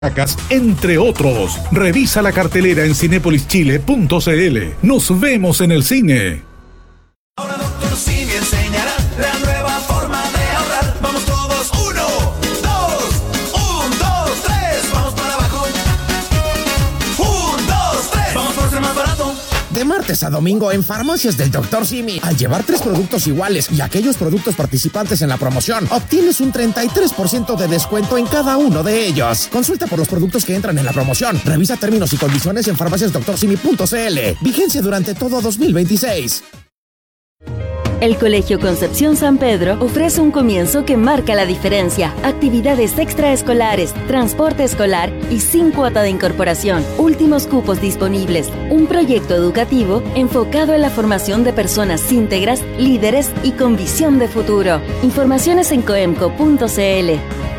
entre otros. Revisa la cartelera en cinepolischile.cl. Nos vemos en el cine. Ahora Dr. Simi enseñará la nueva forma de ahorrar. Vamos todos, 1, 2, 1, 2, 3. Vamos para abajo. 1, 2, 3. Vamos por ser más barato. De martes a domingo en Farmacias del Dr. Simi, al llevar 3 productos iguales y aquellos productos participantes en la promoción, obtienes un 33% de descuento en cada uno de ellos. Consulta por los productos que entran en la promoción. Revisa términos y condiciones en farmaciasdoctorsimi.cl. Vigencia durante todo 2026. El Colegio Concepción San Pedro ofrece un comienzo que marca la diferencia. Actividades extraescolares, transporte escolar y sin cuota de incorporación. Últimos cupos disponibles. Un proyecto educativo enfocado en la formación de personas íntegras, líderes y con visión de futuro. Informaciones en coemco.cl.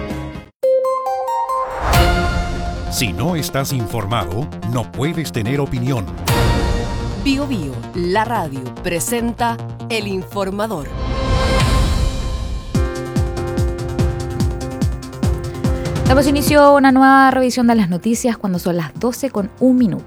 Si no estás informado, no puedes tener opinión. Bio Bio, la radio, presenta El Informador. Damos inicio a una nueva revisión de las noticias cuando son las 12:01.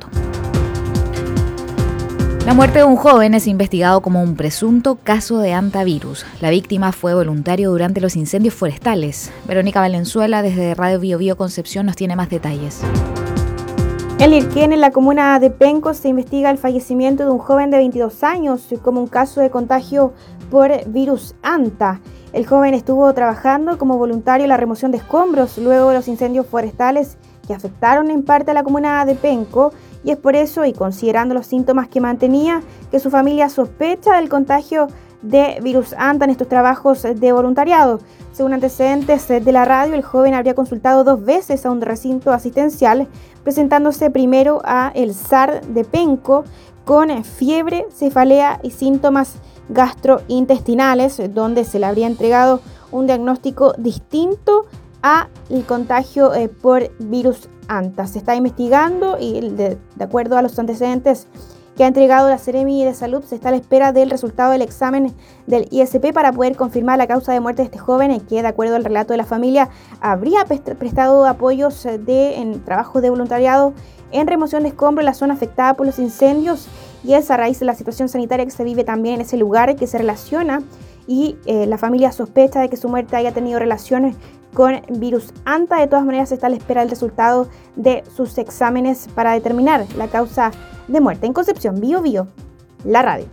La muerte de un joven es investigado como un presunto caso de hantavirus. La víctima fue voluntario durante los incendios forestales. Verónica Valenzuela, desde Radio Bio Bio Concepción, nos tiene más detalles. En Lirquén, en la comuna de Penco, se investiga el fallecimiento de un joven de 22 años como un caso de contagio por virus Anta. El joven estuvo trabajando como voluntario en la remoción de escombros luego de los incendios forestales que afectaron en parte a la comuna de Penco, y es por eso, y considerando los síntomas que mantenía, que su familia sospecha del contagio de virus Anta en estos trabajos de voluntariado. Según antecedentes de la radio, el joven habría consultado 2 veces a un recinto asistencial, presentándose primero a el SAR de Penco con fiebre, cefalea y síntomas gastrointestinales, donde se le habría entregado un diagnóstico distinto al contagio por virus Anta. Se está investigando y de acuerdo a los antecedentes que ha entregado la Seremi de Salud, se está a la espera del resultado del examen del ISP para poder confirmar la causa de muerte de este joven, que de acuerdo al relato de la familia habría prestado apoyos en trabajos de voluntariado en remoción de escombros en la zona afectada por los incendios, y es a raíz de la situación sanitaria que se vive también en ese lugar que se relaciona, y la familia sospecha de que su muerte haya tenido relaciones con virus Anta. De todas maneras, se está a la espera del resultado de sus exámenes para determinar la causa de muerte. En Concepción, Bio Bio, la radio.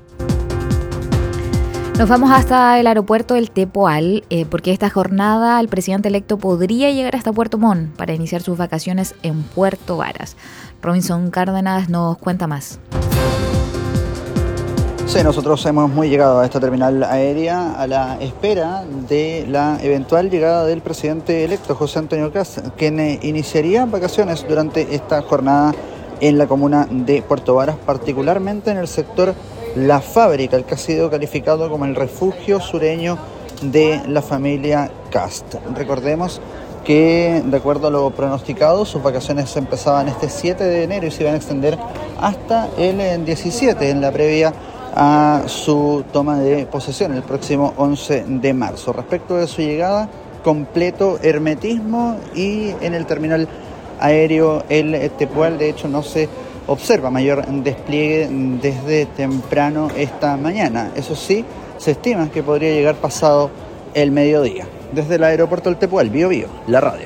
Nos vamos hasta el aeropuerto del Tepual, porque esta jornada el presidente electo podría llegar hasta Puerto Montt para iniciar sus vacaciones en Puerto Varas. Robinson Cárdenas nos cuenta más. Sí, nosotros hemos llegado a esta terminal aérea a la espera de la eventual llegada del presidente electo, José Antonio Kast, quien iniciaría vacaciones durante esta jornada en la comuna de Puerto Varas, particularmente en el sector La Fábrica, el que ha sido calificado como el refugio sureño de la familia Kast. Recordemos que, de acuerdo a lo pronosticado, sus vacaciones empezaban este 7 de enero y se iban a extender hasta el 17, en la previa a su toma de posesión el próximo 11 de marzo. Respecto de su llegada, completo hermetismo, y en el terminal aéreo el Tepual, de hecho, no se observa mayor despliegue desde temprano esta mañana. Eso sí, se estima que podría llegar pasado el mediodía. Desde el aeropuerto del Tepual, Bio Bio, la radio.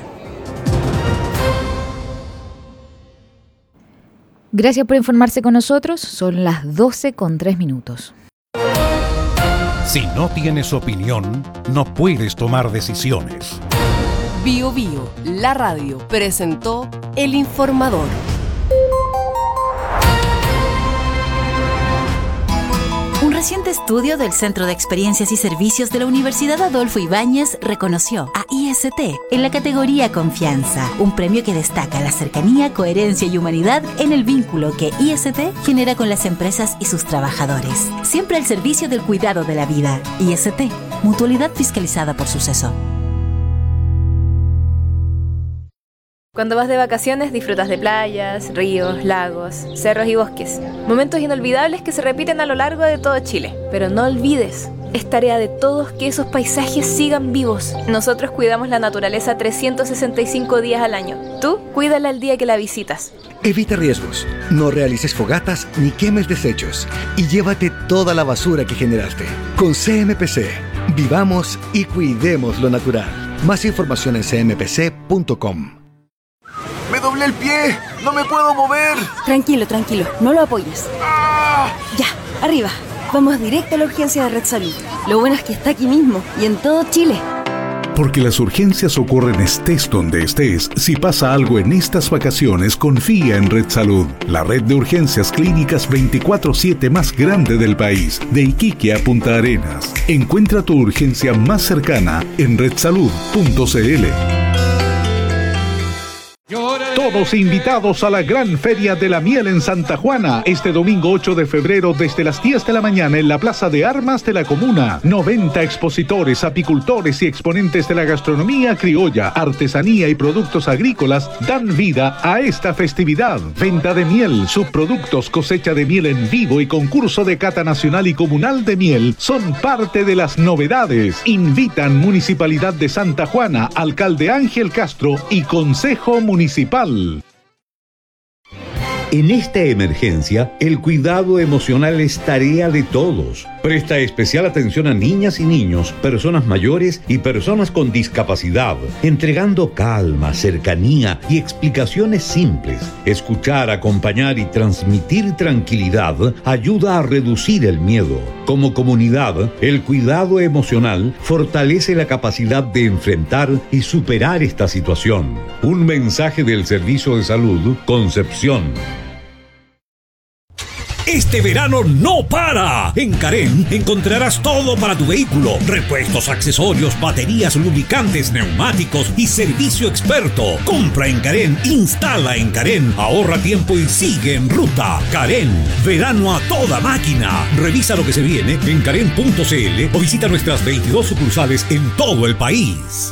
Gracias por informarse con nosotros. Son las 12:03. Si no tienes opinión, no puedes tomar decisiones. Bio Bio, la radio, presentó El Informador. Un reciente estudio del Centro de Experiencias y Servicios de la Universidad Adolfo Ibáñez reconoció a IST en la categoría Confianza, un premio que destaca la cercanía, coherencia y humanidad en el vínculo que IST genera con las empresas y sus trabajadores. Siempre al servicio del cuidado de la vida. IST, mutualidad fiscalizada por Suceso. Cuando vas de vacaciones disfrutas de playas, ríos, lagos, cerros y bosques. Momentos inolvidables que se repiten a lo largo de todo Chile. Pero no olvides, Es tarea de todos que esos paisajes sigan vivos. Nosotros cuidamos la naturaleza 365 días al año. Tú, cuídala el día que la visitas. Evita riesgos, no realices fogatas ni quemes desechos y llévate toda la basura que generaste. Con CMPC, vivamos y cuidemos lo natural. Más información en cmpc.com. ¡Me doblé el pie! ¡No me puedo mover! Tranquilo, no lo apoyes. ¡Ah! Ya, arriba. Vamos directo a la urgencia de Red Salud. Lo bueno es que está aquí mismo y en todo Chile. Porque las urgencias ocurren estés donde estés. Si pasa algo en estas vacaciones, confía en Red Salud, la red de urgencias clínicas 24/7 más grande del país, de Iquique a Punta Arenas. Encuentra tu urgencia más cercana en redsalud.cl. Todos invitados a la gran Feria de la Miel en Santa Juana, este domingo 8 de febrero desde las 10 de la mañana en la Plaza de Armas de la Comuna. 90 expositores, apicultores y exponentes de la gastronomía criolla, artesanía y productos agrícolas dan vida a esta festividad. Venta de miel, subproductos, cosecha de miel en vivo y concurso de cata nacional y comunal de miel son parte de las novedades. Invitan Municipalidad de Santa Juana, Alcalde Ángel Castro y Consejo Municipal. En esta emergencia, el cuidado emocional es tarea de todos. Presta especial atención a niñas y niños, personas mayores y personas con discapacidad, entregando calma, cercanía y explicaciones simples. Escuchar, acompañar y transmitir tranquilidad ayuda a reducir el miedo. Como comunidad, el cuidado emocional fortalece la capacidad de enfrentar y superar esta situación. Un mensaje del Servicio de Salud, Concepción. Este verano no para. En Carén encontrarás todo para tu vehículo: repuestos, accesorios, baterías, lubricantes, neumáticos y servicio experto. Compra en Carén, instala en Carén, ahorra tiempo y sigue en ruta. Carén, verano a toda máquina. Revisa lo que se viene en carén.cl o visita nuestras 22 sucursales en todo el país.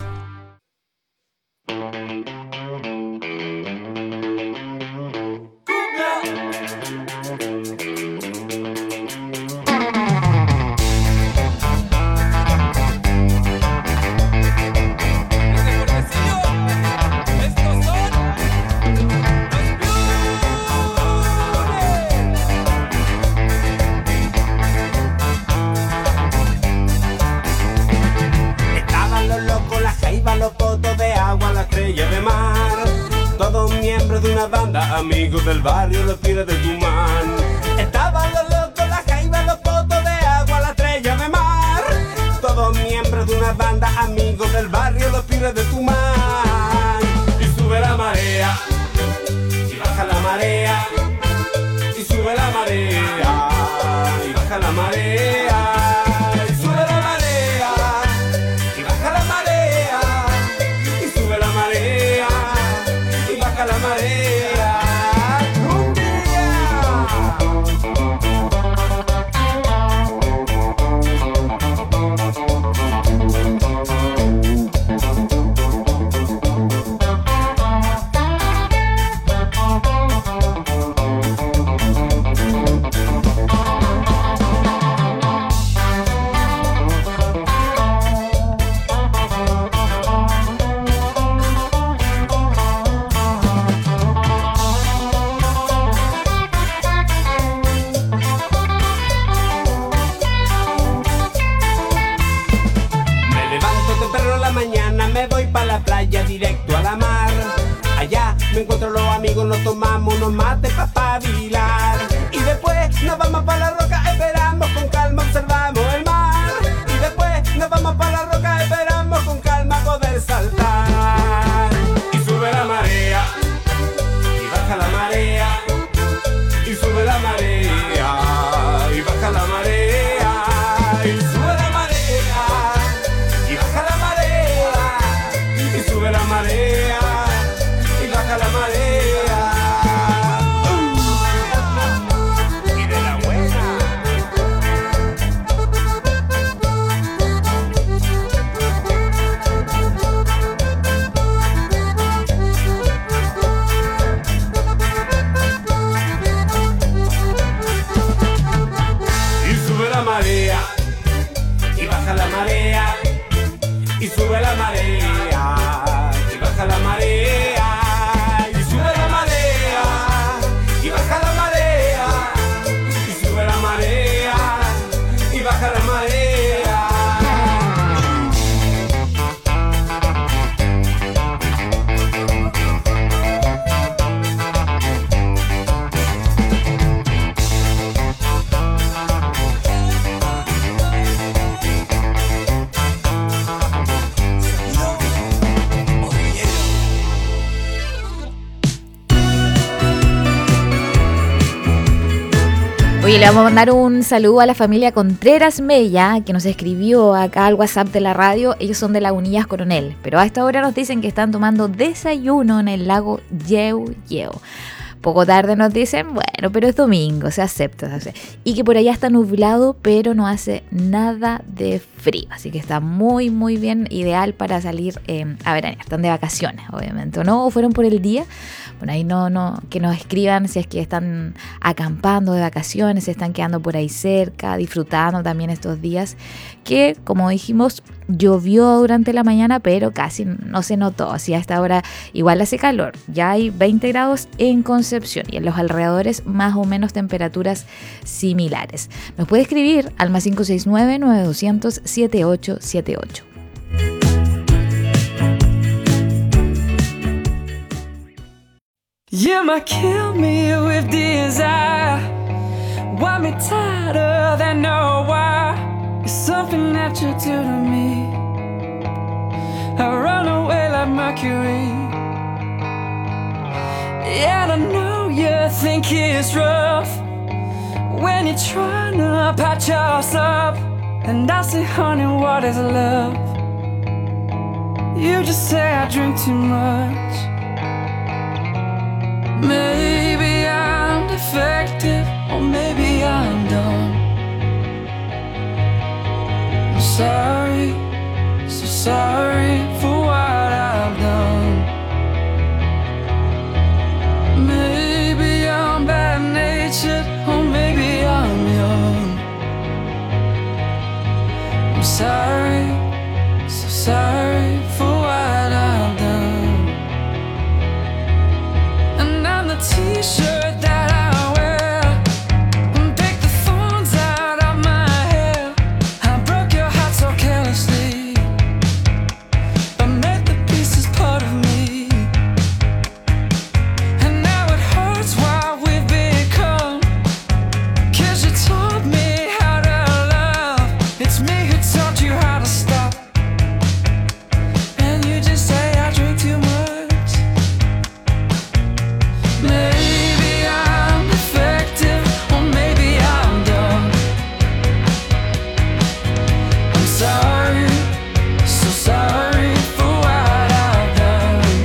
Amigos del barrio, los Tigres de Tumán. Estaban los locos, la jaiba, los potos de agua, la estrella de mar. Todos miembros de una banda, amigos del barrio, los Tigres de Tumán. Y sube la marea, y baja la marea. Y sube la marea, y baja la marea. Y sube la marea, y baja la marea. Y sube la marea, y baja la marea. Directo a la mar, allá me encuentro los amigos, nos tomamos unos mates pa' pavilar. Y después nos vamos pa' la roca, esperamos con calma, observamos el mar. Y después nos vamos pa' la roca, esperamos con calma poder saltar. Y sube la marea, y baja la marea. Y sube la marea, y baja la marea. Y sube la marea, y baja la marea. Y sube la marea, y baja la marea. Y de la buena. Oye, le vamos a mandar un saludo a la familia Contreras Mella, que nos escribió acá al WhatsApp de la radio. Ellos son de Lagunillas Coronel, pero a esta hora nos dicen que están tomando desayuno en el lago Yeu Yeu. Poco tarde nos dicen, bueno, pero es domingo, se acepta. Y que por allá está nublado, pero no hace nada de frío. Así que está muy, muy bien, ideal para salir a veranear. Están de vacaciones, obviamente, ¿no? O fueron por el día. Bueno, ahí no, que nos escriban si es que están acampando de vacaciones, si están quedando por ahí cerca, disfrutando también estos días. Que, como dijimos, llovió durante la mañana, pero casi no se notó. Así a esta hora igual hace calor. Ya hay 20 grados en Concepción y en los alrededores más o menos temperaturas similares. Nos puede escribir al más 569-9200-7878. You might kill me with desire. Want me tighter than no wire. It's something that you do to me. I run away like Mercury. Yeah, I know you think it's rough when you're trying to patch us up. And I say, honey, what is love? You just say I drink too much. Maybe I'm defective, or maybe I'm dumb. I'm sorry, so sorry for what I've done. Maybe I'm bad-natured, or maybe I'm young. I'm sorry, so sorry for what I've done. T-shirt that I wear and pick the thorns out of my hair. I broke your heart so carelessly, but made the pieces part of me. And now it hurts what we've become, 'cause you taught me how to love. It's me who taught you how to stop. And you just say I drink too much. Maybe I'm defective, or maybe I'm dumb. I'm sorry, so sorry for what I've done.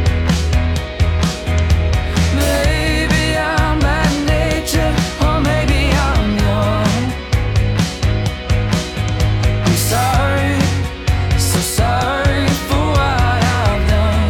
Maybe I'm bad-natured, or maybe I'm young. I'm sorry, so sorry for what I've done.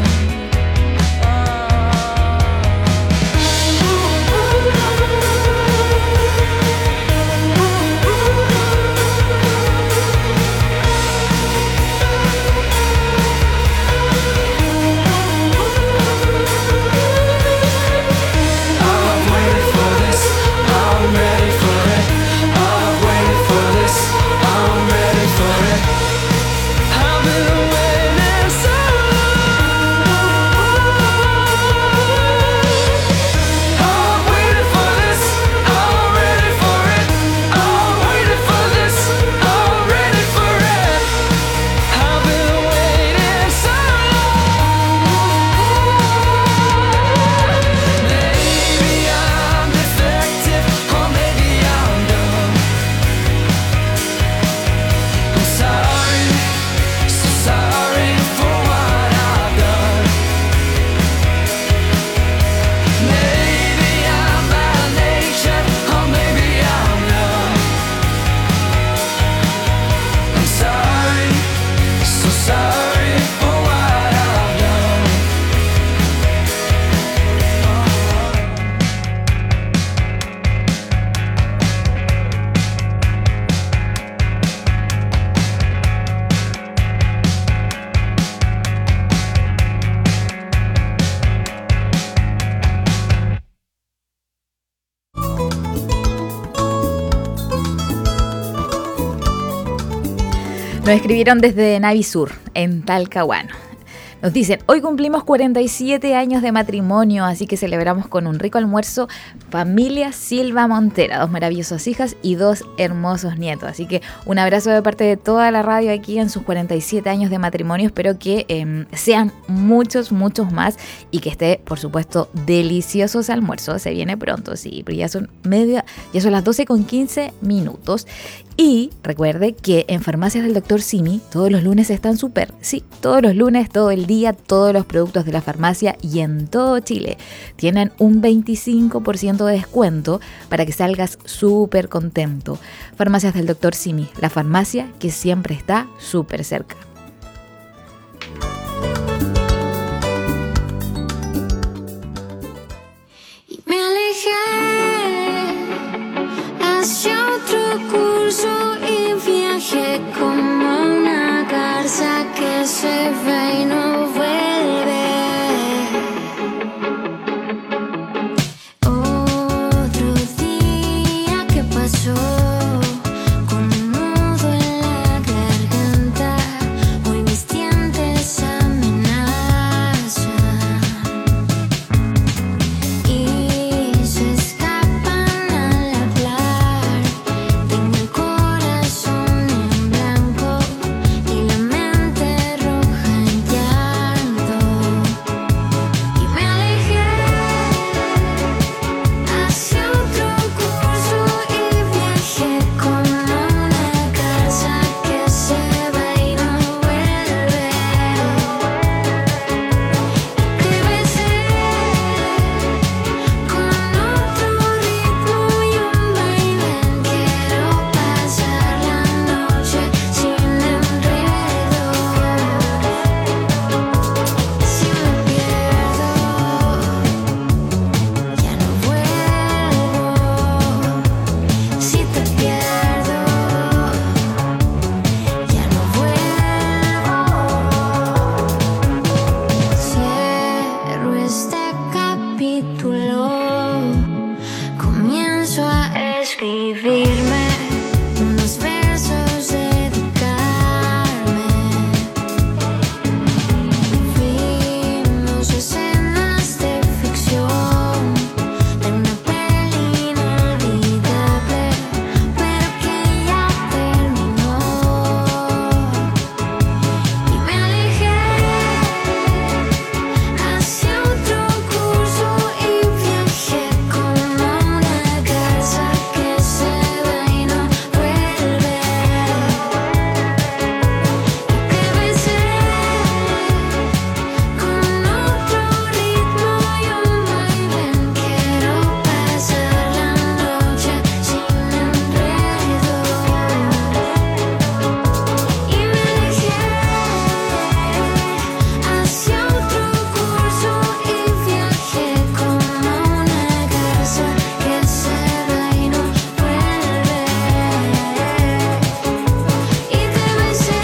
Nos escribieron desde Navisur, en Talcahuano. Nos dicen, hoy cumplimos 47 años de matrimonio, así que celebramos con un rico almuerzo familia Silva Montera, 2 maravillosas hijas y 2 hermosos nietos. Así que un abrazo de parte de toda la radio aquí en sus 47 años de matrimonio. Espero que sean muchos, muchos más y que esté, por supuesto, delicioso ese almuerzo. Se viene pronto, sí, pero ya son las 12:15. Y recuerde que en Farmacias del Dr. Simi todos los lunes están súper, sí, todos los lunes, todo el día, todos los productos de la farmacia y en todo Chile tienen un 25% de descuento para que salgas súper contento. Farmacias del Dr. Simi, la farmacia que siempre está súper cerca. Y me alejé hacia otro curso y viajé como una garza que se va y no vuelve. Otro día que pasó con un nudo en la garganta, hoy mis dientes amenazan y se escapan al hablar. Tengo el corazón en blanco y la mente roja en llanto. Y me alejé hacia otro curso y viajé como una casa que se va y no vuelve. Te besé con otro ritmo y un vaivén. Quiero pasar la noche sin enredo. Si me pierdo, ya no vuelvo. Si te pierdo, ya no vuelvo. Cierro este capítulo, comienzo a escribirme unos versos, dedicarme. Fuimos escenas de ficción de una peli inolvidable, pero que ya terminó. Y me alejé hacia otro curso y viajé como una casa que se va y no vuelve. Y te besé con otro ritmo y un vaivén. Quiero pasar la noche sin enredo. Y me alejé hacia otro curso y viajé como una casa que se va y no vuelve. Y te besé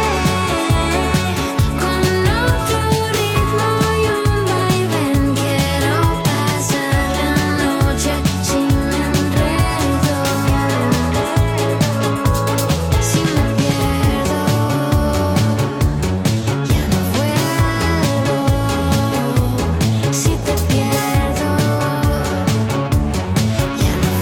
con otro ritmo y un vaivén. Quiero pasar la noche sin enredo. Si me pierdo, ya no vuelvo. Si te pierdo, ya no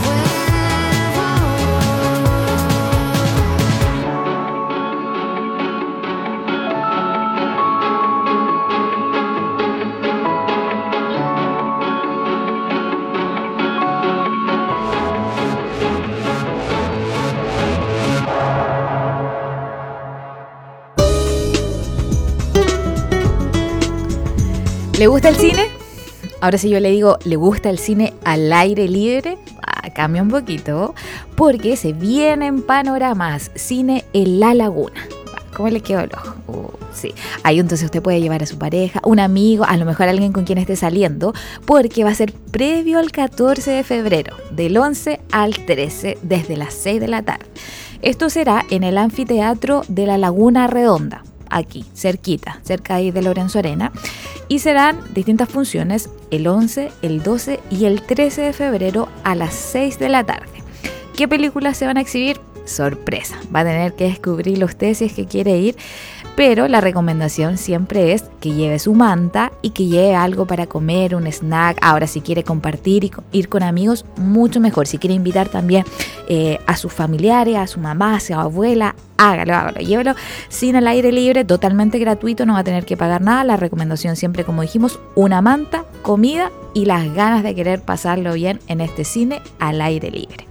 ¿Le gusta el cine? Ahora si yo le digo, ¿le gusta el cine al aire libre? Cambia un poquito, porque se vienen panoramas, cine en La Laguna. ¿Cómo le quedó el ojo? Sí. Ahí entonces usted puede llevar a su pareja, un amigo, a lo mejor alguien con quien esté saliendo, porque va a ser previo al 14 de febrero, del 11 al 13, desde las 6 de la tarde. Esto será en el anfiteatro de La Laguna Redonda, aquí, cerquita, cerca ahí de Lorenzo Arena, y serán distintas funciones el 11, el 12 y el 13 de febrero a las 6 de la tarde. ¿Qué películas se van a exhibir? Sorpresa, va a tener que descubrirlo usted si es que quiere ir, pero la recomendación siempre es que lleve su manta y que lleve algo para comer, un snack. Ahora, si quiere compartir y ir con amigos, mucho mejor. Si quiere invitar también a sus familiares, a su mamá, a su abuela, hágalo, llévelo sin el aire libre, totalmente gratuito, no va a tener que pagar nada. La recomendación siempre, como dijimos, una manta, comida y las ganas de querer pasarlo bien en este cine al aire libre.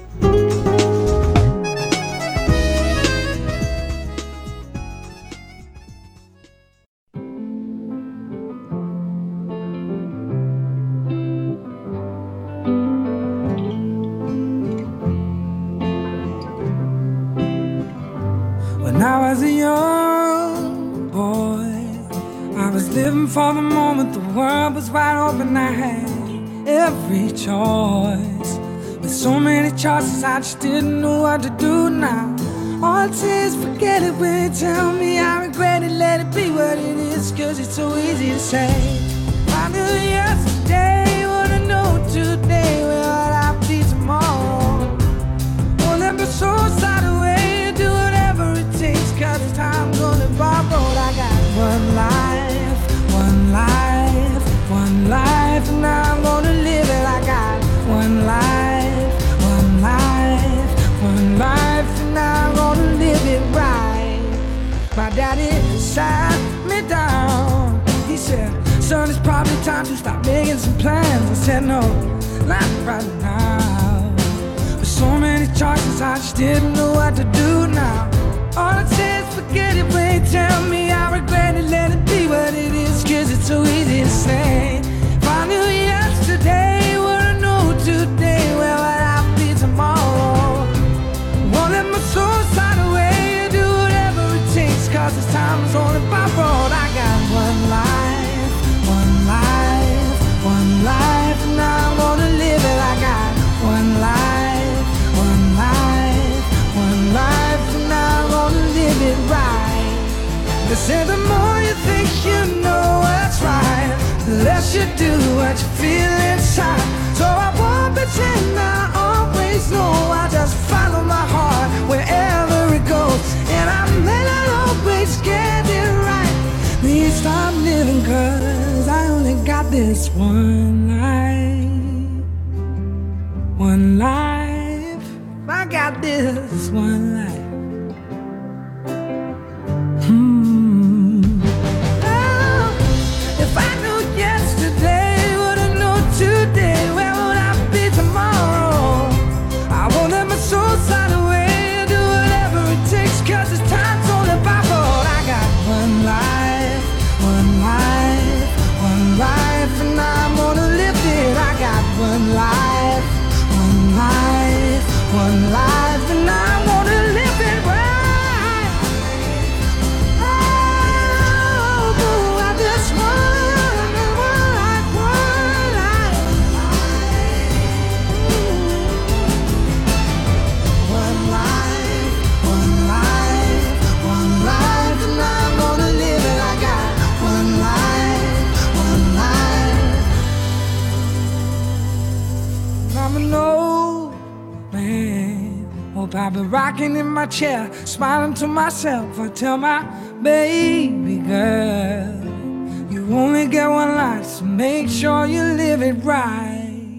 When I was a young boy, I was living for the moment. The world was wide open, I had every choice. With so many choices, I just didn't know what to do now. All I'd say is forget it when you tell me I regret it. Let it be what it is, cause it's so easy to say. If I knew yesterday what I know today, where would I be tomorrow? Won't let my soul slide away, do whatever it takes, cause the time's on the borrowed. I got one life, one life, one life, and I'm gonna live it. I got one life, one life, one life, and I'm gonna live it right. My daddy sat me down. He said, son, it's probably time to stop making some plans. I said, no, not right now. With so many choices, I just didn't know what to do now. All I'd say is forget it when you tell me I regret it. Let it be what it is, cause it's so easy to say. If I knew yesterday what I know today, where would I be tomorrow? Won't let my soul slide away, do whatever it takes, cause this time is only borrowed. I got one life, one life, one life, and I'm gonna live it. I got one life, one life, one life, and I'm gonna live it right. They say the more you think you know what's right, the less you do what you feel inside. So I won't pretend I always know, I just follow my heart wherever it goes. And I may not always get it right, please stop living, cause I only got this one life. One life, I got this one life. Oh, if I knew yesterday what I know today, where would I be tomorrow? I won't let my soul slide away, do whatever it takes, cause this time's only borrowed. I got one life, one life, one life, and I'm gonna live it. I got one life, one life, one life, and I'm gonna live it right. Oh, I just want one life, one life. One life, one life, one life, and I'm gonna live it. I got one life, one life. I'm an old man, hope I'll be rocking in my chair, smiling to myself. I tell my baby girl, you only get one life, so make sure you live it right.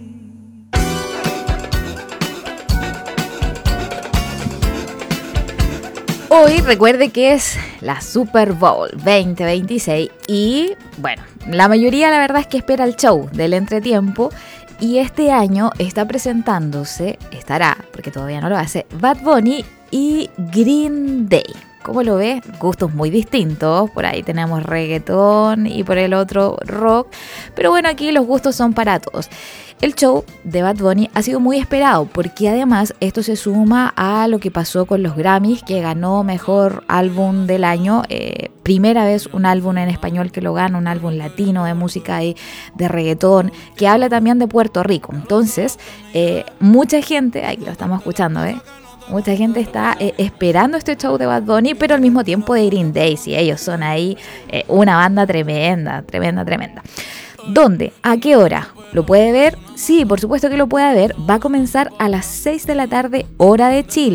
Hoy recuerde que es la Super Bowl 2026 y bueno, la mayoría la verdad es que espera el show del entretiempo y este año estará, porque todavía no lo hace, Bad Bunny y Green Day. ¿Cómo lo ves? Gustos muy distintos, por ahí tenemos reggaetón y por el otro rock, pero bueno, aquí los gustos son para todos. El show de Bad Bunny ha sido muy esperado porque además esto se suma a lo que pasó con los Grammys, que ganó Mejor Álbum del Año, primera vez un álbum en español que lo gana, un álbum latino de música de reggaetón, que habla también de Puerto Rico. Entonces, mucha gente, aquí lo estamos escuchando, mucha gente está esperando este show de Bad Bunny, pero al mismo tiempo de Green Day, y ellos son ahí una banda tremenda. ¿Dónde? ¿A qué hora? ¿Lo puede ver? Sí, por supuesto que lo puede ver. Va a comenzar a las 6 de la tarde, hora de Chile.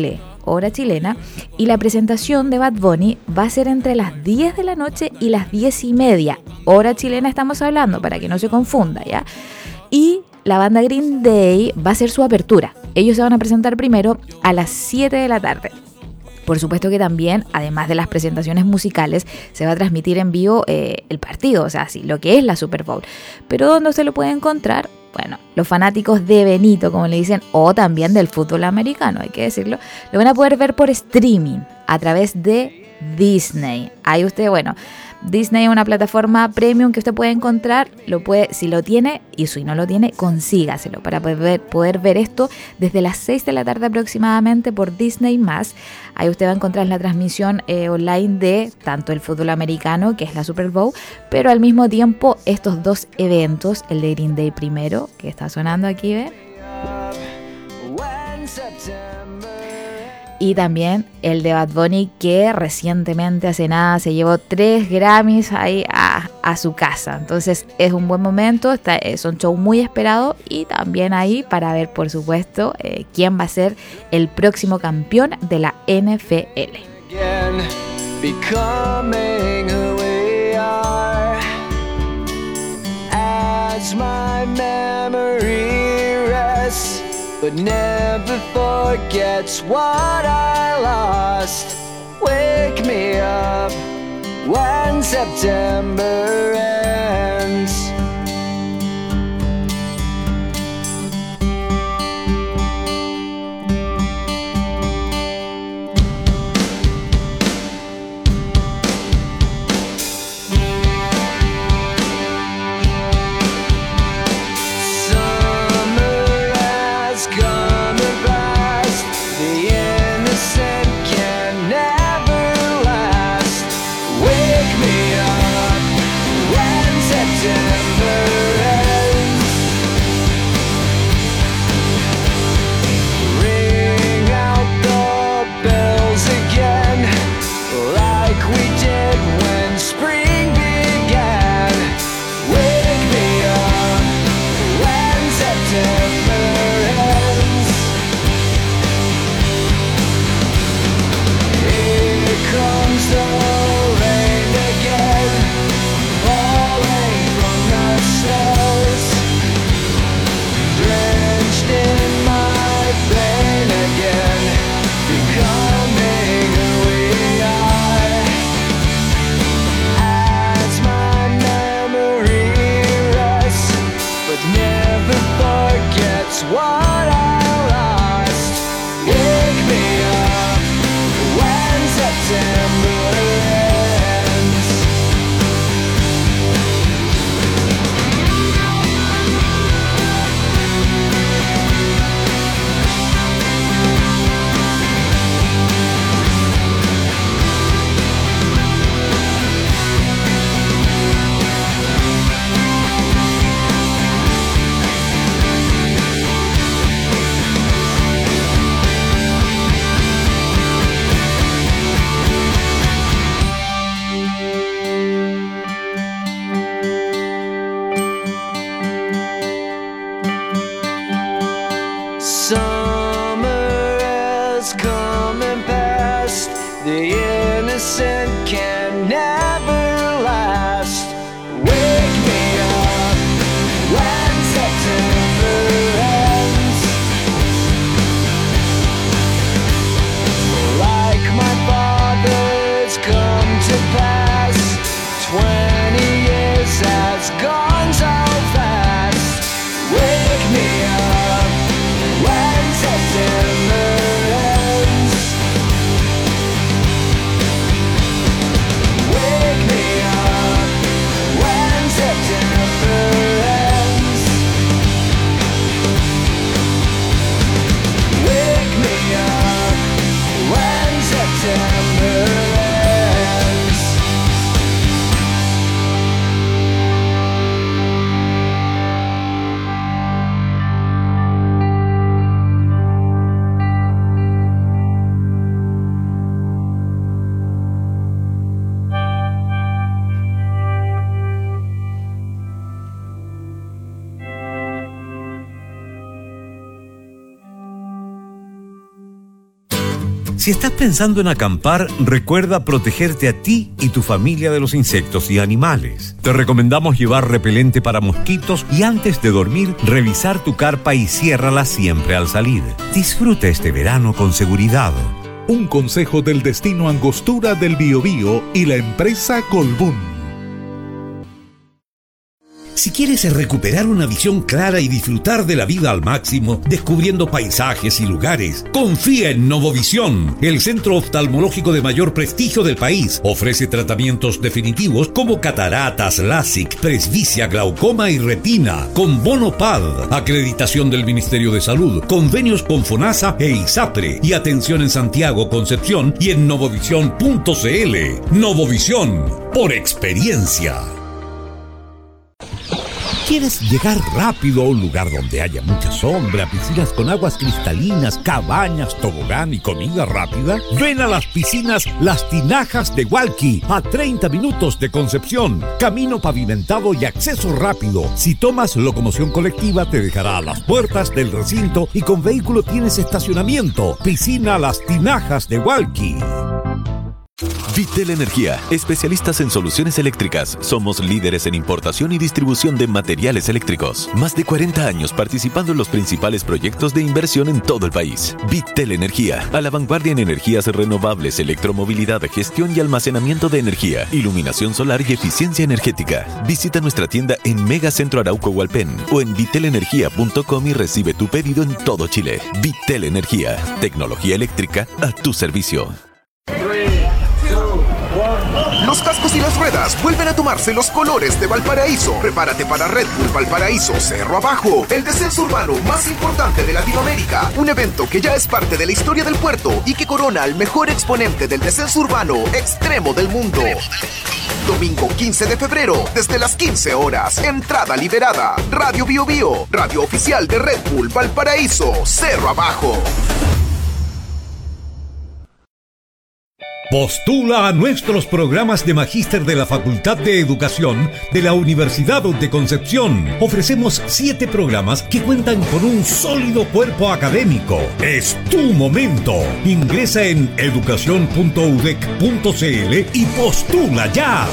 hora chilena, y la presentación de Bad Bunny va a ser entre las 10 de la noche y las 10:30, hora chilena estamos hablando, para que no se confunda, ¿ya? Y la banda Green Day va a hacer su apertura. Ellos se van a presentar primero a las 7 de la tarde. Por supuesto que también, además de las presentaciones musicales, se va a transmitir en vivo el partido, o sea, sí, lo que es la Super Bowl. Pero ¿dónde se lo puede encontrar? Bueno, los fanáticos de Benito, como le dicen, o también del fútbol americano, hay que decirlo, lo van a poder ver por streaming a través de Disney. Ahí usted, bueno, Disney es una plataforma premium que usted puede encontrar, si lo tiene, y si no lo tiene, consígaselo para poder ver esto desde las 6 de la tarde aproximadamente por Disney+. Ahí usted va a encontrar la transmisión online de tanto el fútbol americano, que es la Super Bowl, pero al mismo tiempo estos dos eventos, el de Green Day primero, que está sonando aquí, ¿ve? Y también el de Bad Bunny, que recientemente, hace nada, se llevó 3 Grammys ahí a su casa. Entonces es un buen momento, son shows muy esperados, y también ahí para ver, por supuesto, quién va a ser el próximo campeón de la NFL. Becoming who we are, as my memory rests, but never forgets what I lost. Wake me up when September ends. Si estás pensando en acampar, recuerda protegerte a ti y tu familia de los insectos y animales. Te recomendamos llevar repelente para mosquitos y antes de dormir, revisar tu carpa y ciérrala siempre al salir. Disfruta este verano con seguridad. Un consejo del destino Angostura del Biobío y la empresa Colbún. Si quieres recuperar una visión clara y disfrutar de la vida al máximo, descubriendo paisajes y lugares, confía en Novovisión, el centro oftalmológico de mayor prestigio del país. Ofrece tratamientos definitivos como cataratas, LASIK, presbicia, glaucoma y retina, con bono PAD, acreditación del Ministerio de Salud, convenios con FONASA e ISAPRE y atención en Santiago, Concepción y en novovisión.cl. Novovisión, por experiencia. ¿Quieres llegar rápido a un lugar donde haya mucha sombra, piscinas con aguas cristalinas, cabañas, tobogán y comida rápida? Ven a las piscinas Las Tinajas de Hualqui, a 30 minutos de Concepción. Camino pavimentado y acceso rápido. Si tomas locomoción colectiva, te dejará a las puertas del recinto y con vehículo tienes estacionamiento. Piscina Las Tinajas de Hualqui. Vitel Energía, especialistas en soluciones eléctricas. Somos líderes en importación y distribución de materiales eléctricos. Más de 40 años participando en los principales proyectos de inversión en todo el país. Vitel Energía, a la vanguardia en energías renovables, electromovilidad, gestión y almacenamiento de energía, iluminación solar y eficiencia energética. Visita nuestra tienda en Megacentro Arauco Hualpén o en vitelenergia.com y recibe tu pedido en todo Chile. Vitel Energía, tecnología eléctrica a tu servicio. Los cascos y las ruedas vuelven a tomarse los colores de Valparaíso. Prepárate para Red Bull Valparaíso Cerro Abajo, el descenso urbano más importante de Latinoamérica. Un evento que ya es parte de la historia del puerto y que corona al mejor exponente del descenso urbano extremo del mundo. Domingo 15 de febrero, desde las 15 horas. Entrada liberada. Radio Bio Bio, radio oficial de Red Bull Valparaíso Cerro Abajo. Postula a nuestros programas de magíster de la Facultad de Educación de la Universidad de Concepción. Ofrecemos 7 programas que cuentan con un sólido cuerpo académico. Es tu momento. Ingresa en educacion.udec.cl y postula ya.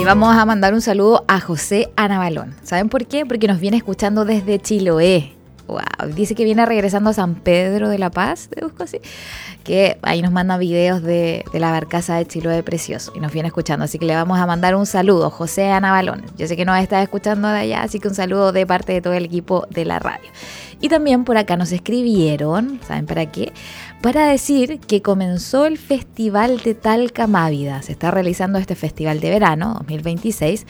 Y vamos a mandar un saludo a José Anabalón. ¿Saben por qué? Porque nos viene escuchando desde Chiloé. Wow. Dice que viene regresando a San Pedro de la Paz, te busco así, que ahí nos manda videos de la barcaza de Chiloé precioso y nos viene escuchando, así que le vamos a mandar un saludo, José Anabalón. Yo sé que nos está escuchando de allá, así que un saludo de parte de todo el equipo de la radio. Y también por acá nos escribieron, ¿saben para qué? Para decir que comenzó el Festival de Talcamávida. Se está realizando este festival de verano 2026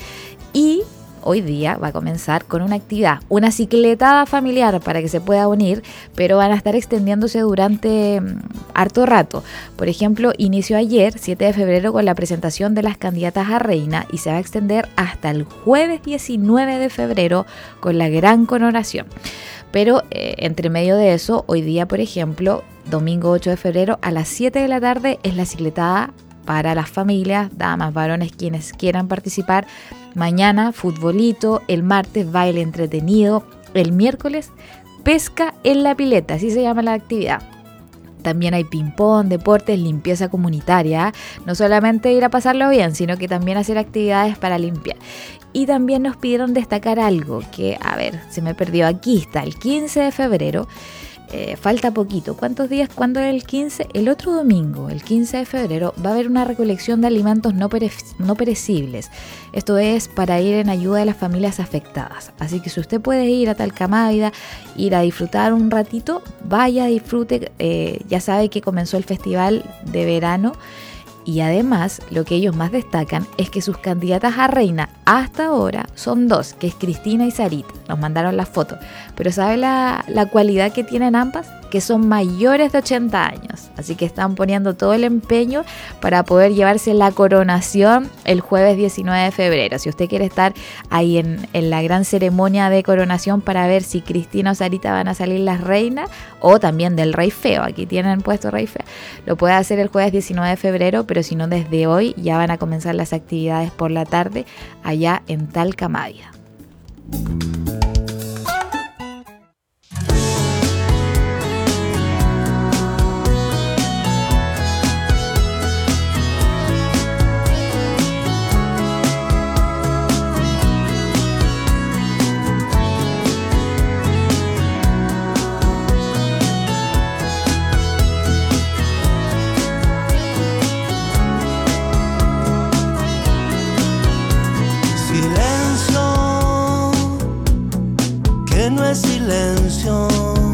y hoy día va a comenzar con una actividad, una cicletada familiar para que se pueda unir, pero van a estar extendiéndose durante harto rato. Por ejemplo, inició ayer, 7 de febrero, con la presentación de las candidatas a reina y se va a extender hasta el jueves 19 de febrero con la gran coronación. Pero entre medio de eso, hoy día, por ejemplo, domingo 8 de febrero a las 7 de la tarde es la cicletada para las familias, damas, varones, quienes quieran participar. Mañana, futbolito, el martes, baile entretenido, el miércoles, pesca en la pileta, así se llama la actividad. También hay ping-pong, deportes, limpieza comunitaria, no solamente ir a pasarlo bien, sino que también hacer actividades para limpiar. Y también nos pidieron destacar algo que, a ver, se me perdió, aquí está, el 15 de febrero, falta poquito. ¿Cuántos días? ¿Cuándo es el 15? El otro domingo, el 15 de febrero, va a haber una recolección de alimentos no perecibles. Esto es para ir en ayuda de las familias afectadas. Así que si usted puede ir a Talcamávida, ir a disfrutar un ratito, vaya, disfrute. Ya sabe que comenzó el festival de verano. Y además, lo que ellos más destacan es que sus candidatas a reina hasta ahora son dos, que es Cristina y Sarita. Nos mandaron las fotos. Pero ¿sabe la cualidad que tienen ambas? Que son mayores de 80 años. Así que están poniendo todo el empeño para poder llevarse la coronación el jueves 19 de febrero. Si usted quiere estar ahí en la gran ceremonia de coronación para ver si Cristina o Sarita van a salir las reinas, o también del Rey Feo, aquí tienen puesto Rey Feo, lo puede hacer el jueves 19 de febrero, pero si no, desde hoy ya van a comenzar las actividades por la tarde allá en Talcamávida. Silencio,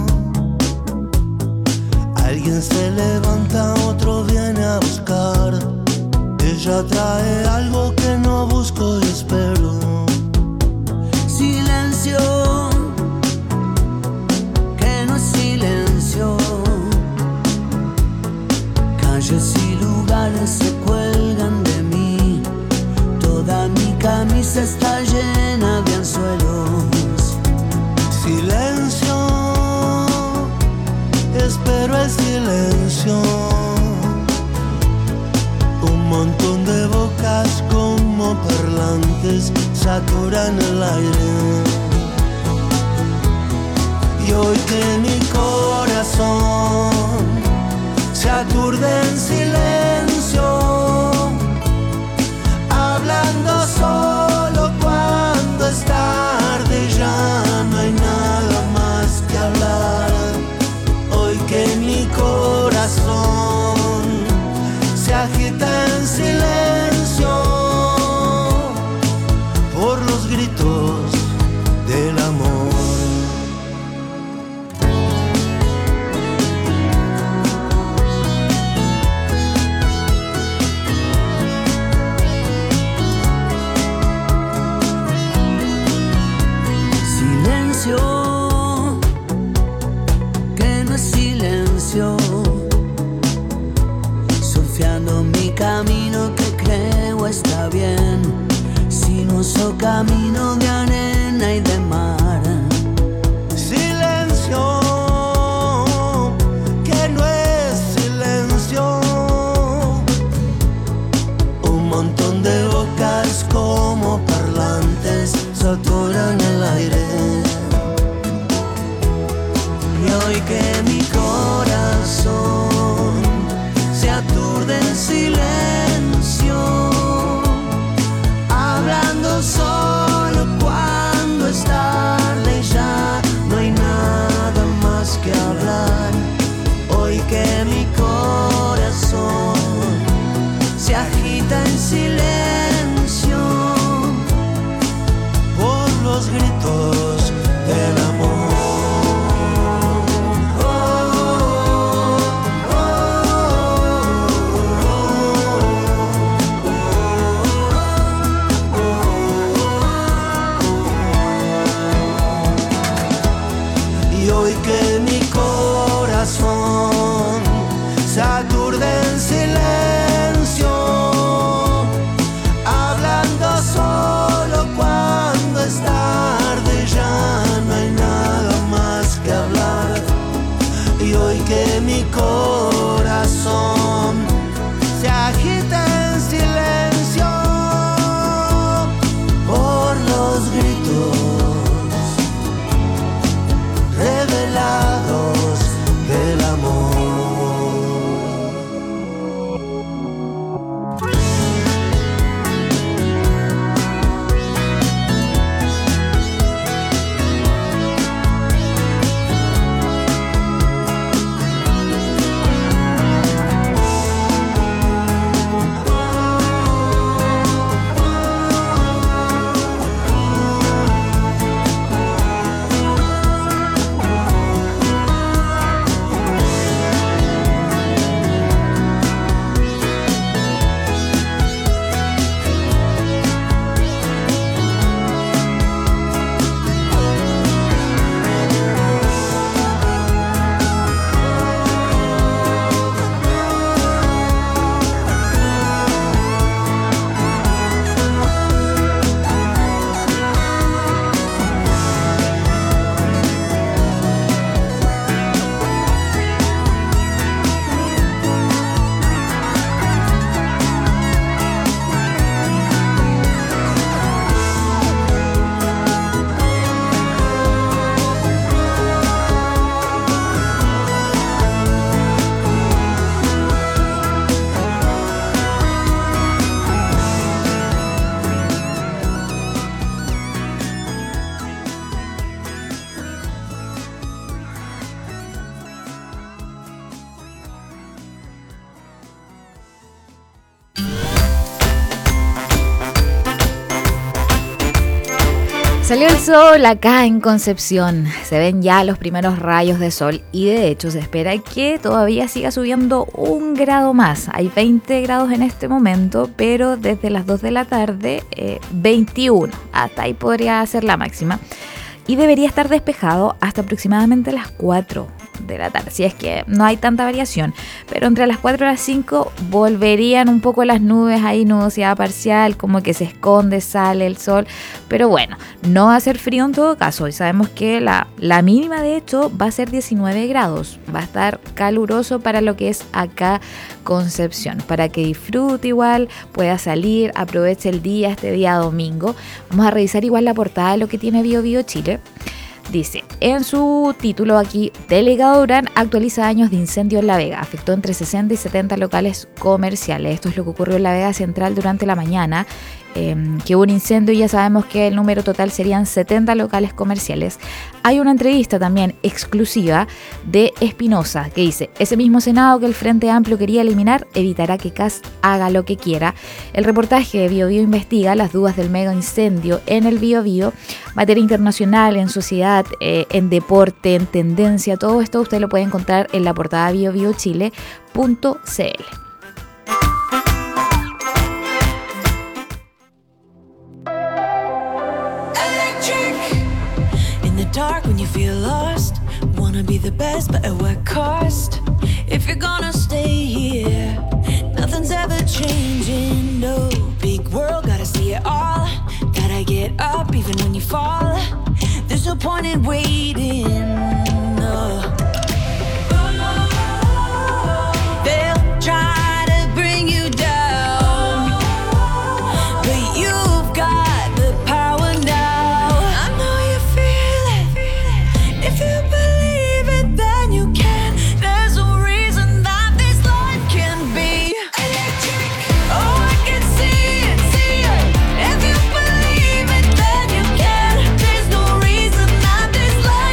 alguien se levanta, otro viene a buscar. Ella trae algo que no busco y espero. Silencio, que no es silencio. Calles y lugares se cuelgan de mí. Toda mi camisa está llena de anzuelos. Silencio, espero el silencio. Un montón de bocas como parlantes saturan el aire. Y hoy que mi corazón se aturde en silencio, hablando solo cuando es tarde, ya no hay nada más que hablar. Hoy que mi corazón se agita en silencio por los gritos del amor. Que no es silencio, surfeando mi camino que creo está bien, sinuoso camino de arena y de mar. Silencio, que no es silencio, un montón de bocas como parlantes saturan el aire. Y hoy que mi corazón se aturde en silencio, los gritos del amor. Y hoy que mi corazón se aturde en silencio, hablando solo cuando es tarde, ya no hay nada más que hablar. Y hoy que mi corazón se agita en silencio por los gritos revelados del amor. Salió el sol acá en Concepción, se ven ya los primeros rayos de sol y de hecho se espera que todavía siga subiendo 1 grado más. Hay 20 grados en este momento, pero desde las 2 de la tarde 21, hasta ahí podría ser la máxima. Y debería estar despejado hasta aproximadamente las 4 de la tarde, si es que no hay tanta variación, pero entre las 4 y las 5 volverían un poco las nubes, hay nubosidad parcial, como que se esconde, sale el sol, pero bueno, no va a ser frío en todo caso, y sabemos que la mínima de hecho va a ser 19 grados, va a estar caluroso para lo que es acá Concepción, para que disfrute igual, pueda salir, aproveche el día, este día domingo. Vamos a revisar igual la portada de lo que tiene BioBio Chile. Dice, en su título aquí, Delegado Durán actualiza daños de incendio en La Vega. Afectó entre 60 y 70 locales comerciales. Esto es lo que ocurrió en La Vega Central durante la mañana, que hubo un incendio y ya sabemos que el número total serían 70 locales comerciales. Hay una entrevista también exclusiva de Espinosa que dice, ese mismo Senado que el Frente Amplio quería eliminar evitará que Kast haga lo que quiera. El reportaje de BioBio investiga las dudas del mega incendio en el BioBio, materia internacional, en sociedad, en deporte, en tendencia, todo esto usted lo puede encontrar en la portada biobiochile.cl. Dark when you feel lost, wanna be the best but at what cost? If you're gonna stay here, nothing's ever changing, no. Big world, gotta see it all, gotta get up even when you fall. There's no point in waiting, no. They'll try to bring you down, but you've got the power now. I know you feel it. If you believe it, then you can. There's no reason that this life can be electric. Oh, I can see it, see it. If you believe it, then you can. There's no reason that this life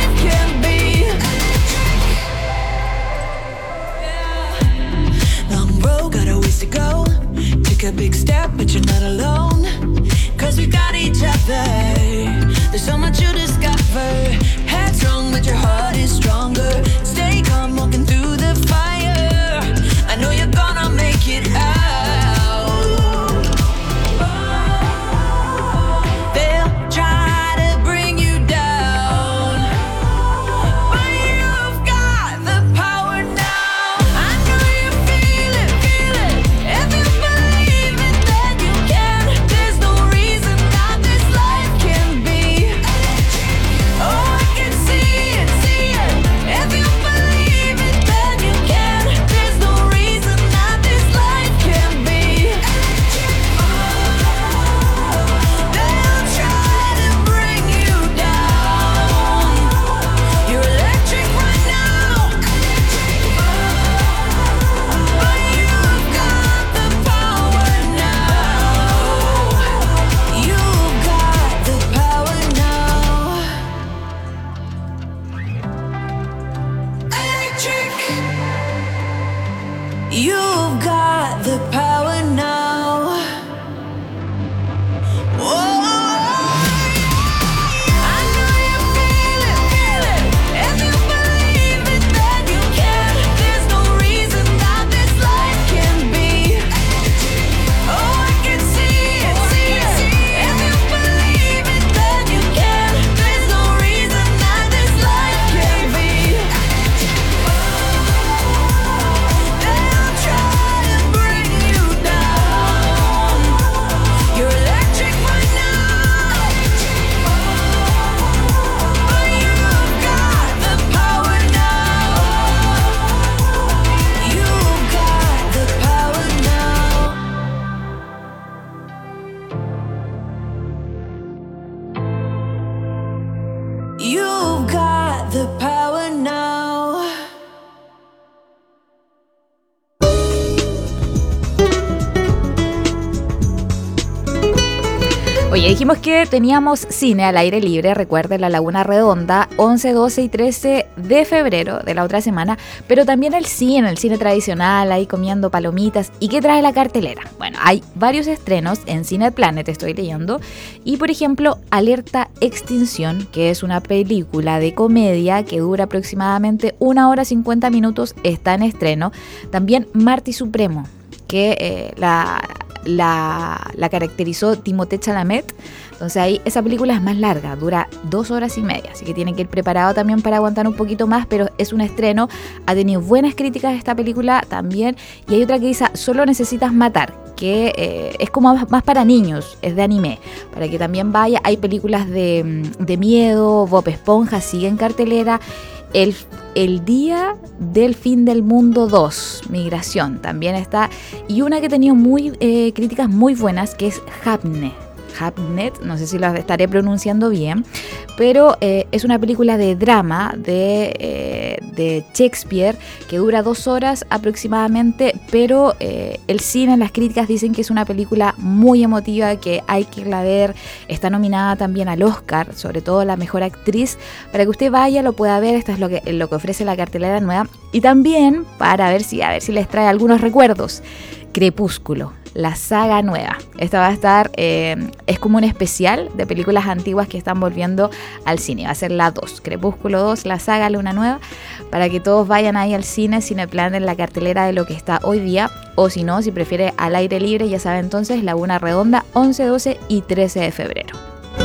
Oye, dijimos que teníamos cine al aire libre, recuerden, La Laguna Redonda, 11, 12 y 13 de febrero de la otra semana, pero también el cine tradicional, ahí comiendo palomitas. ¿Y qué trae la cartelera? Bueno, hay varios estrenos en Cineplanet, estoy leyendo, y por ejemplo, Alerta Extinción, que es una película de comedia que dura aproximadamente 1 hora 50 minutos, está en estreno. También Marty Supremo, que la caracterizó Timothée Chalamet. Entonces ahí esa película es más larga, dura 2 horas y media, así que tienen que ir preparado también para aguantar un poquito más, pero es un estreno. Ha tenido buenas críticas esta película también. Y hay otra que dice Solo necesitas matar, que es como más para niños, es de anime, para que también vaya. Hay películas de miedo, Bob Esponja sigue en cartelera. El Día del Fin del Mundo 2, Migración, también está. Y una que ha tenido críticas muy buenas, que es Hamnet, no sé si lo estaré pronunciando bien, pero es una película de drama de Shakespeare que dura 2 horas aproximadamente, pero el cine, las críticas dicen que es una película muy emotiva, que hay que irla a ver. Está nominada también al Oscar, sobre todo la mejor actriz, para que usted vaya, lo pueda ver. Esto es lo que ofrece la cartelera nueva, y también para ver si les trae algunos recuerdos. Crepúsculo, la saga nueva. Esta va a estar, es como un especial de películas antiguas que están volviendo al cine. Va a ser la 2, Crepúsculo 2, la saga Luna Nueva, para que todos vayan ahí al cine, Cineplanet en la cartelera de lo que está hoy día, o si no, si prefiere al aire libre, ya sabe entonces, Laguna Redonda, 11, 12 y 13 de febrero.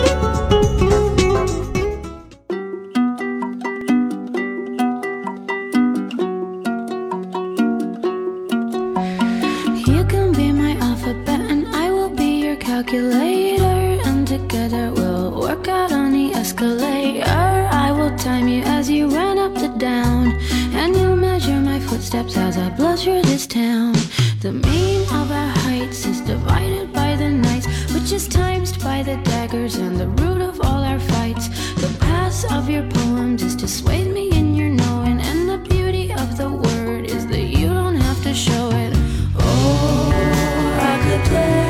Calculator, and together we'll work out on the escalator. I will time you as you run up the down, and you'll measure my footsteps as I blush through this town. The mean of our heights is divided by the nights, which is times by the daggers and the root of all our fights. The pass of your poems is to sway me in your knowing, and the beauty of the word is that you don't have to show it. Oh, I could play.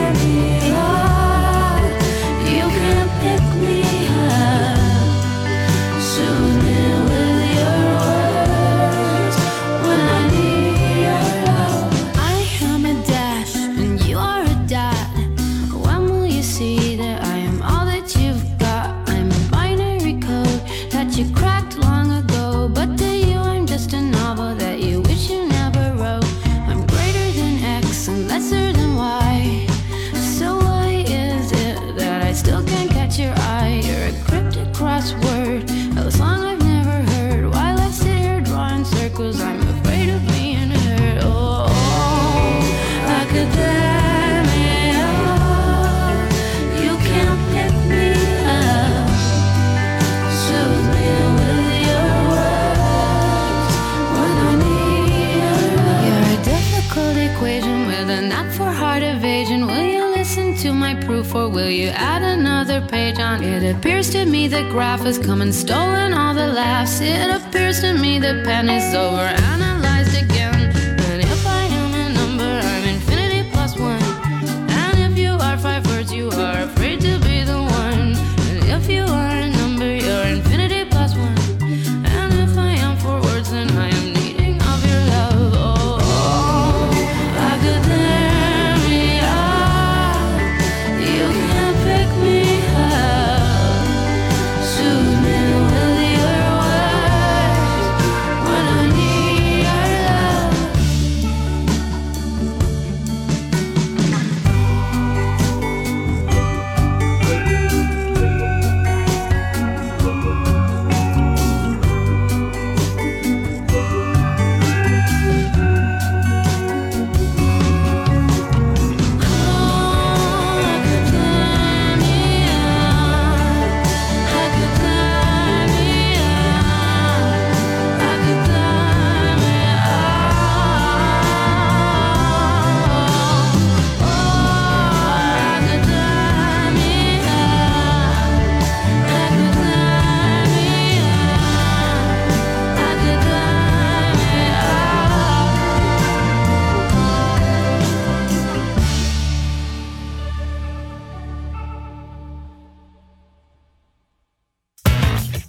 Or will you add another page on? It appears to me the graph has come and stolen all the laughs. It appears to me the pen is overanalyzed again. And if I am a number, I'm infinity plus 1. And if you are 5 words, you are afraid to be the one. And if you are a number, you're infinity plus 1. And if I am 4 words, then I am needing of your love. Oh, I could tear me up. You can't pick me up. Soothe me with your words when I need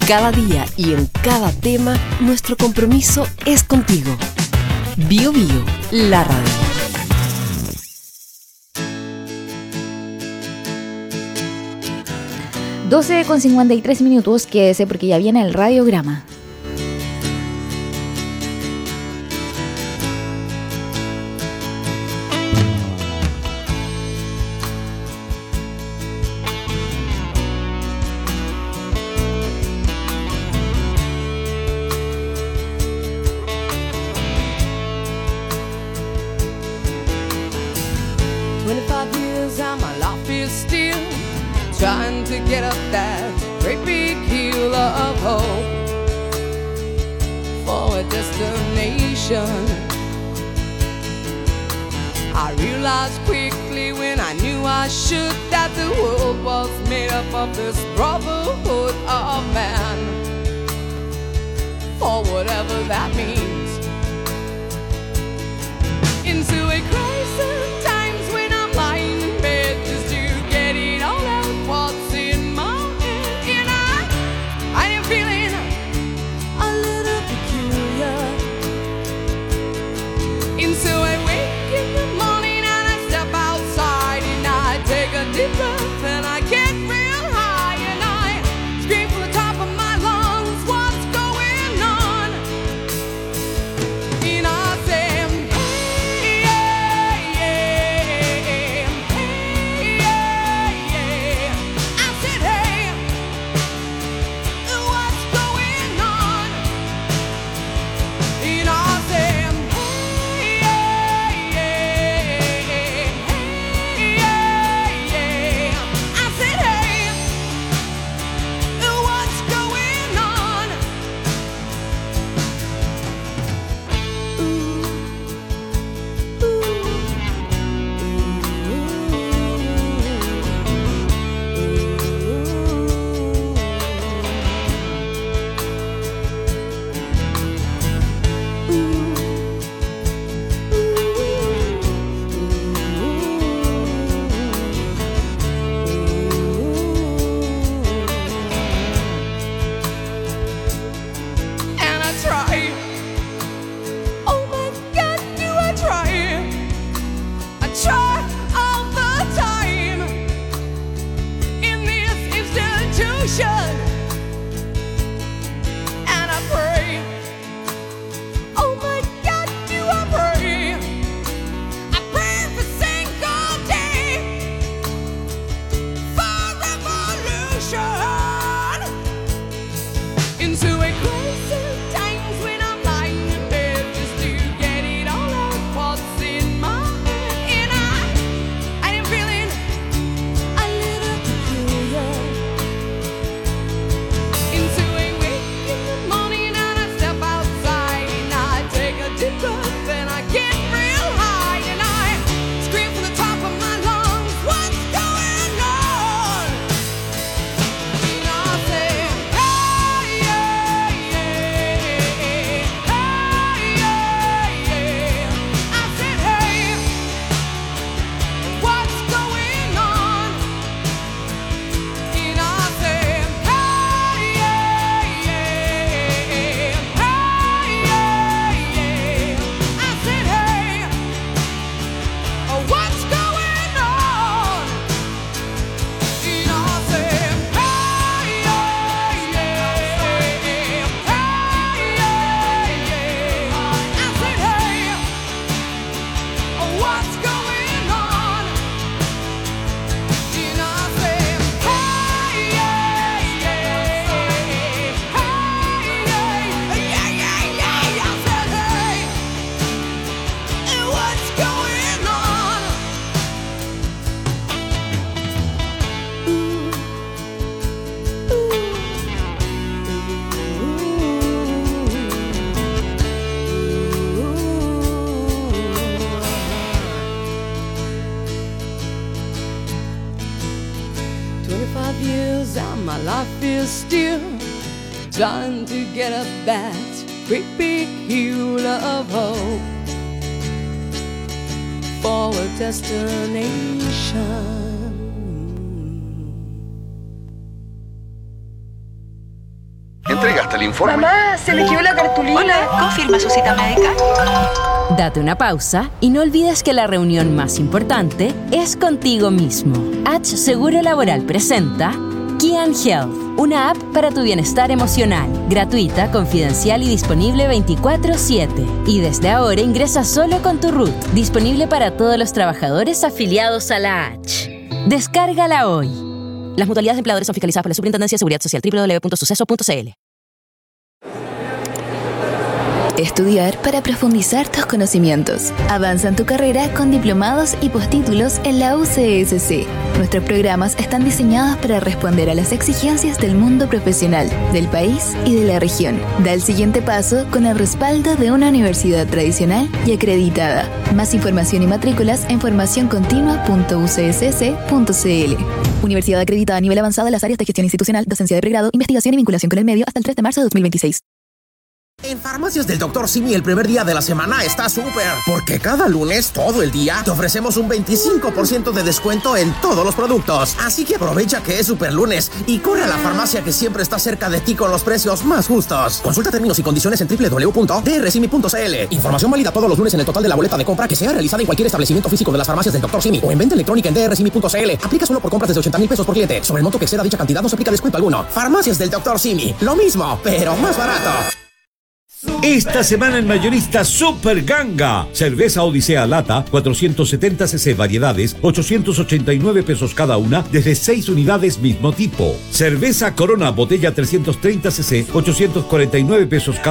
Cada día y en cada tema, nuestro compromiso es contigo. Bio Bio, la radio. con 53 minutos, quédese porque ya viene el radiograma. Trying to get up that great big hill of hope for a destination. I realized quickly when I knew I should that the world was made up of this brotherhood of man, for whatever that means. Into a crisis times when I'm lying in bed just to get it all out. What's in my head, and I am feeling a little peculiar. And so I wake in the morning and I step outside and I take a deep breath and I get real high and I scream from the top of my lungs, what's going on? And I say, hey, yeah, yeah, hey, yeah, yeah. I said, hey, what's going on? And I said, hey, yeah, yeah, hey, yeah, yeah. I said, hey, what's going on? And I try. Oh my God, do I try? I try all the time in this institution. And I pray. Oh my God, do I pray? I pray every single day for revolution. Into a crisis times when I'm lying in bed just to get it all out. What's in my head, and I am feeling a little peculiar. Into a wake in the morning and I step outside and I take a deep breath and I get real high and I scream from the top of my lungs, what's going on? And I say, hey, yeah, yeah, hey, yeah, yeah. I said, hey, what's going on? And I said, hey, yeah, yeah, hey, yeah, yeah. I said, hey, what's going on? And I said, hey, yeah, yeah, hey, yeah, yeah. I said, hey, what's going on? And I said, hey, yeah, yeah, hey, yeah, yeah, yeah. I said, hey, what's going on? Years and my life is still trying to get up that great big hill of hope for a destination. ¿Firmaste el informe? Mamá, se me quedó la cartulina. Hola, ¿confirma su cita médica? Date una pausa y no olvides que la reunión más importante es contigo mismo. H Seguro Laboral presenta Kian Health, una app para tu bienestar emocional, gratuita, confidencial y disponible 24/7. Y desde ahora ingresa solo con tu RUT, disponible para todos los trabajadores afiliados a la H. Descárgala hoy. Las mutualidades de empleadores son fiscalizadas por la Superintendencia de Seguridad Social, www.suceso.cl. Estudiar para profundizar tus conocimientos. Avanza en tu carrera con diplomados y postítulos en la UCSC. Nuestros programas están diseñados para responder a las exigencias del mundo profesional, del país y de la región. Da el siguiente paso con el respaldo de una universidad tradicional y acreditada. Más información y matrículas en formacioncontinua.ucss.cl. Universidad acreditada a nivel avanzado en las áreas de gestión institucional, docencia de pregrado, investigación y vinculación con el medio hasta el 3 de marzo de 2026. En Farmacias del Dr. Simi el primer día de la semana está súper, porque cada lunes, todo el día, te ofrecemos un 25% de descuento en todos los productos. Así que aprovecha que es super lunes y corre a la farmacia que siempre está cerca de ti con los precios más justos. Consulta términos y condiciones en www.drsimi.cl. Información válida todos los lunes en el total de la boleta de compra que sea realizada en cualquier establecimiento físico de las Farmacias del Dr. Simi o en venta electrónica en drsimi.cl. Aplica solo por compras desde 80,000 pesos por cliente. Sobre el monto que exceda dicha cantidad no se aplica descuento alguno. Farmacias del Dr. Simi. Lo mismo, pero más barato. Esta semana en Mayorista Super Ganga. Cerveza Odisea Lata, 470 cc variedades, 889 pesos cada una, desde 6 unidades mismo tipo. Cerveza Corona Botella 330 cc, 849 pesos cada